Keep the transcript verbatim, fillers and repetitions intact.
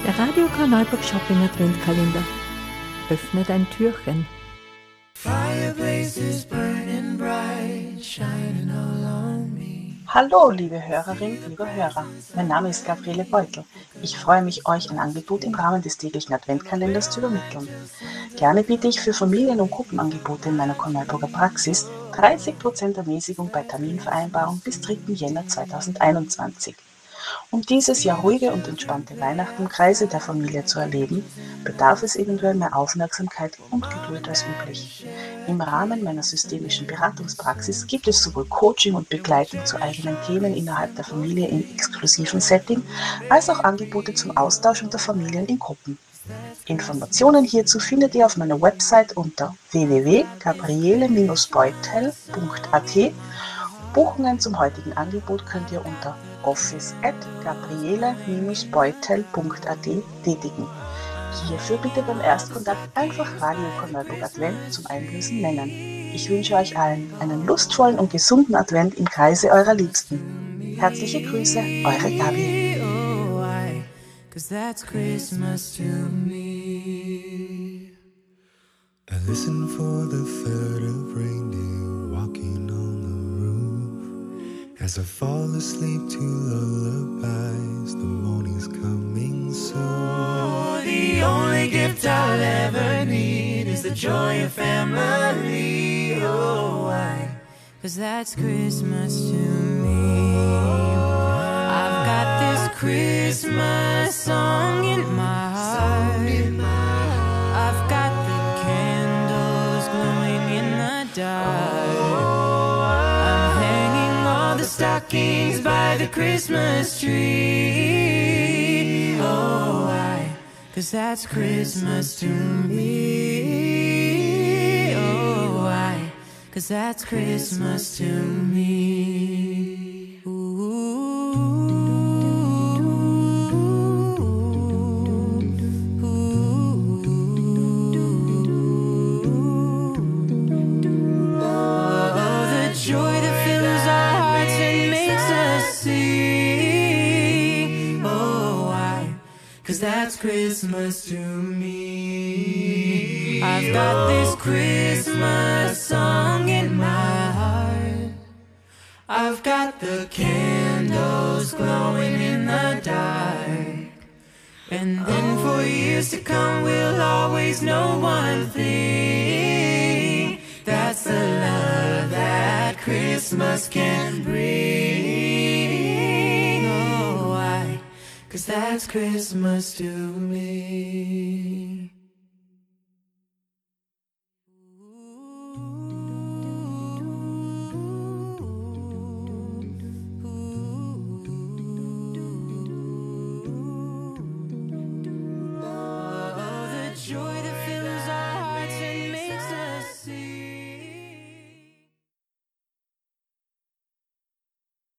Der Radio Karl-Neuburg Shopping Adventkalender. Öffne dein Türchen. Hallo, liebe Hörerinnen, liebe Hörer. Mein Name ist Gabriele Beutel. Ich freue mich, euch ein Angebot im Rahmen des täglichen Adventkalenders zu übermitteln. Gerne biete ich für Familien- und Gruppenangebote in meiner Karl-Neuburger Praxis dreißig Prozent Ermäßigung bei Terminvereinbarung bis dritten Jänner zweitausendeinundzwanzig. Um dieses Jahr ruhige und entspannte Weihnachten im Kreise der Familie zu erleben, bedarf es eventuell mehr Aufmerksamkeit und Geduld als üblich. Im Rahmen meiner systemischen Beratungspraxis gibt es sowohl Coaching und Begleitung zu eigenen Themen innerhalb der Familie im exklusiven Setting, als auch Angebote zum Austausch unter Familien in Gruppen. Informationen hierzu findet ihr auf meiner Website unter w w w punkt gabriele beutel punkt a t. Buchungen zum heutigen Angebot könnt ihr unter office at gabriele beutel punkt a t tätigen. Hierfür bitte beim Erstkontakt einfach Radio Karl-Neuburg Advent zum Einlösen nennen. Ich wünsche euch allen einen lustvollen und gesunden Advent im Kreise eurer Liebsten. Herzliche Grüße, eure Gabi. Cause that's Christmas to me. I listen for the third of reindeer walking on the roof. As I fall asleep to lullabies, the morning's coming soon. Oh, the only gift I'll ever need is the joy of family. Oh, why? Cause that's Christmas to me. I've got this Christmas song in my heart. I've got the candles glowing in the dark. I'm hanging all the stockings by the Christmas tree. Oh, why? Cause that's Christmas to me. Oh, why? Cause that's Christmas to me. Ooh. Cause that's Christmas to me. I've got this Christmas song in my heart. I've got the candles glowing in the dark. And then for years to come we'll always know one thing. That's the love that Christmas can bring. Oh, why? Cause that's Christmas to me.